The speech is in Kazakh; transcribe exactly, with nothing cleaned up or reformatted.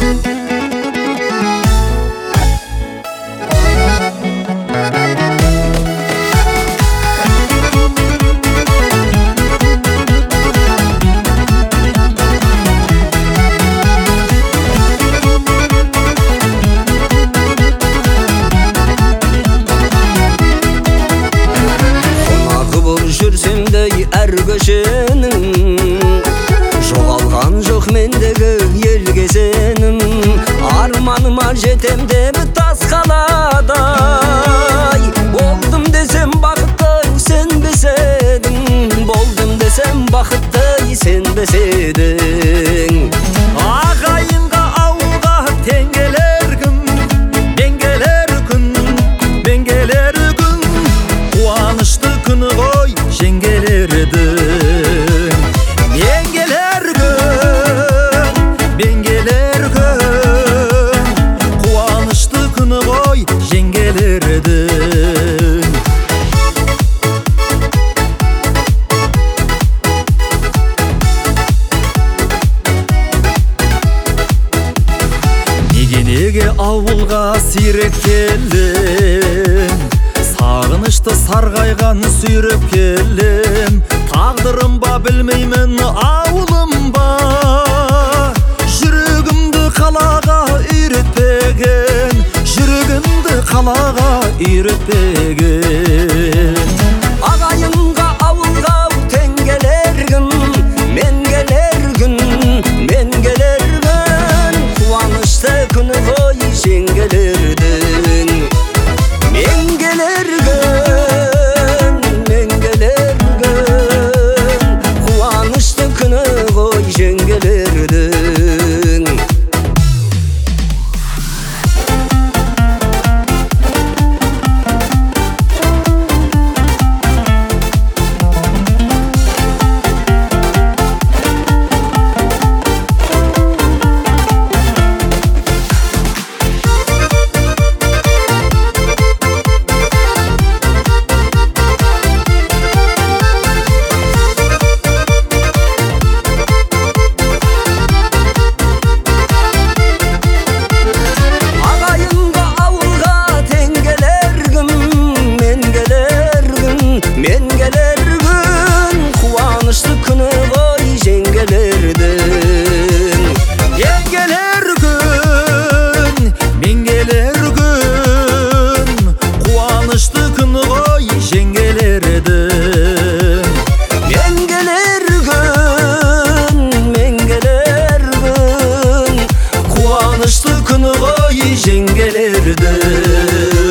әр көшенің жоғалған жоқ мендегі елгезенім. Арманыма жетем деп тас қаладай болдым десем бақытты сенбес едің, болдым десем бақытты сенбес едің. Ағайынға ауылға тең келер күн, мен келер күн, мен келер күн, қуанышты күні ғой жеңгелердің. Мен келер күн, мен келер күн, қуанышты күні ғой жеңгелердің. Неге ауылға сирек келем, сағынышты сарғайған сүйреп келем. Тағдырым ба білмеймін ауылым ба, жүрегімді қалаға үйретпеген, жүрегімді қалаға үйретпеген. Ағайынға ауылға тең келер күн, мен келер күн, мен келер күн, қуанышты күні ғой жеңгелердің. Мен келер күн, мен келер күн, қуанышты күні ғой жеңгелердің. Men geler gün, kuanışlı günü koy jengelerden. Men geler gün, men geler gün, kuanışlı günü koy jengelerden. Men geler gün, men geler gün, kuanışlı günü koy jengelerden.